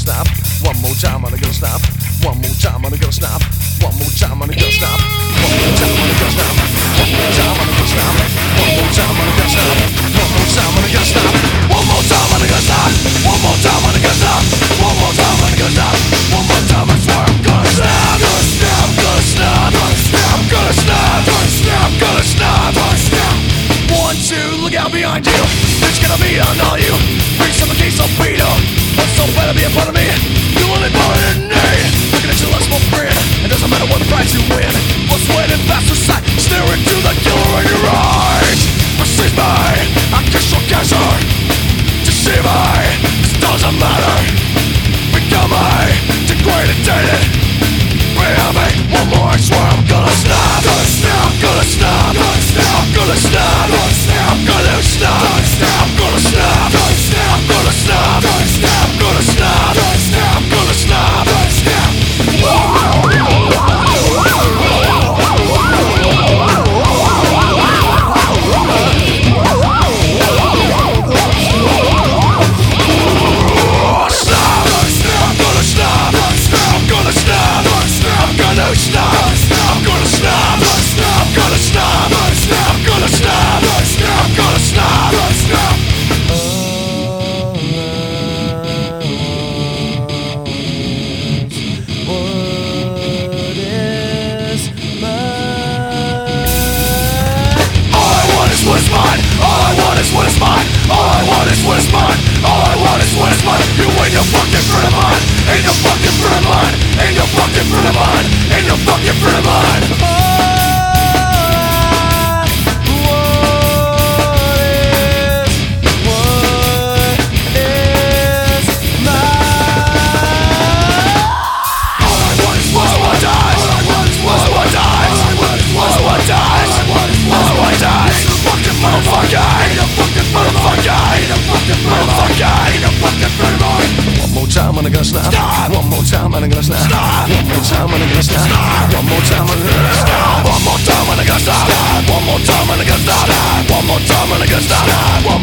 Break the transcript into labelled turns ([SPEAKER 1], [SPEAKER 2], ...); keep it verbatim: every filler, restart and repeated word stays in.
[SPEAKER 1] stop. One more time, I'm gonna stop. One more time, I'm gonna stop. One more time, I'm gonna stop. One more time, I'm gonna stop. One more time, I'm gonna stop. One more time, I'm gonna stop. One more time, I'm gonna stop. One more time, I'm gonna stop. One more time, I'm gonna stop. One more time, I'm gonna stop. One more time, I swear I'm gonna stop. Gonna stop, gonna stop, gonna stop, gonna stop, gonna stop, gonna stop, gonna stop. One, two, look out behind you. There's gonna be on all you. Bring some of these, I'll beat up. What's so bad to be a part of me? You only part of me. Looking at your lust for friend. It doesn't matter what price you win. What's waiting fast aside? Staring to the killer in your eyes. Perceive me, I kiss your cancer. Deceive me, this doesn't matter. Become me, degraded, dated. Bring me one more, I swear I'm gonna stop. Gonna stop, gonna stop, gonna stop, I'm gonna stop. Gonna stop, I'm gonna stop. Gonna stop, I'm gonna stop. Gonna stop, I'm gonna stop. Gonna stop, I'm gonna stop. Gonna stop, I'm gonna stop. Gonna stop. What is mine? All I want is what is mine. All I want is what is mine. All I want is what is mine. You ain't no fucking friend of mine. Ain't no fucking friend of mine. Ain't no fucking friend of mine. Ain't no fucking friend of mine. One more time, I'm gonna snap. Stop. One more time, I'm gonna snap. Stop. One more time, I'm gonna snap. Stop. One more time, I'm gonna stop. One more time, I'm gonna stop. One more time, I'm gonna stop. One more time, I'm gonna stop.